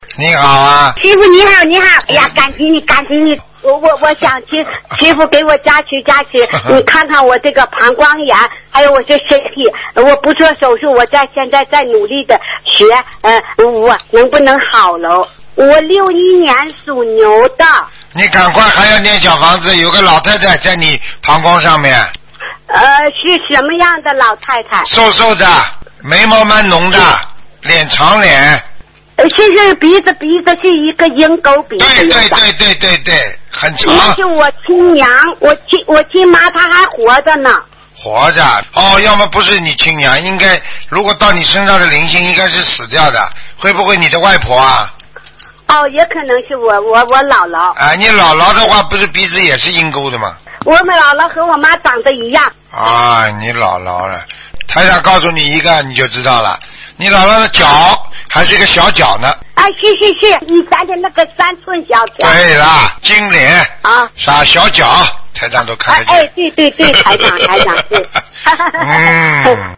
你好啊， 师傅你好，你好。哎呀，感激你，感激你。我想请师傅给我加持，你看看我这个膀胱炎，还有我这身体，我不做手术，我现在在努力的学，我能不能好了？我61年属牛的。 你赶快还要念小房子，有个老太太在你膀胱上面。 是什么样的老太太？ 瘦瘦的，眉毛蛮浓的，脸长脸。 是鼻子是一个鹰钩鼻。 对，很长。 那是我亲娘，我亲妈她还活着呢。 活着哦，要么不是你亲娘，应该如果到你身上的灵性应该是死掉的，会不会你的外婆啊？ 哦，也可能是我姥姥。 啊，你姥姥的话不是鼻子也是鹰钩的吗？ 我们姥姥和我妈长得一样。 啊，你姥姥了，台长告诉你一个你就知道了，你姥姥的脚还是一个小脚呢。 啊，是，以前的那个3寸小脚。 对啦，金脸啊， 啥小脚，台长都看得见。 对，台长对。